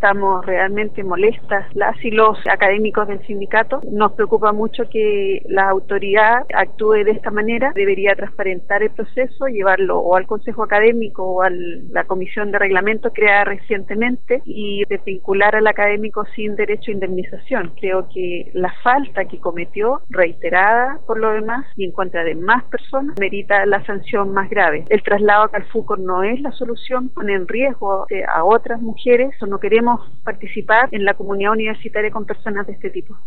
estamos realmente molestas, las y los académicos del sindicato. Nos preocupa mucho que la autoridad actúe de esta manera. Debería transparentar el proceso, llevarlo o al Consejo Académico o a la Comisión de Reglamento creada recientemente y desvincular al académico sin derecho a indemnización. Creo que la falta que cometió, reiterada por lo demás y en contra de más personas, merita la sanción más grave. El traslado a Calfuco no es la solución, pone en riesgo a otras mujeres. No queremos participar en la comunidad universitaria con personas de este tipo.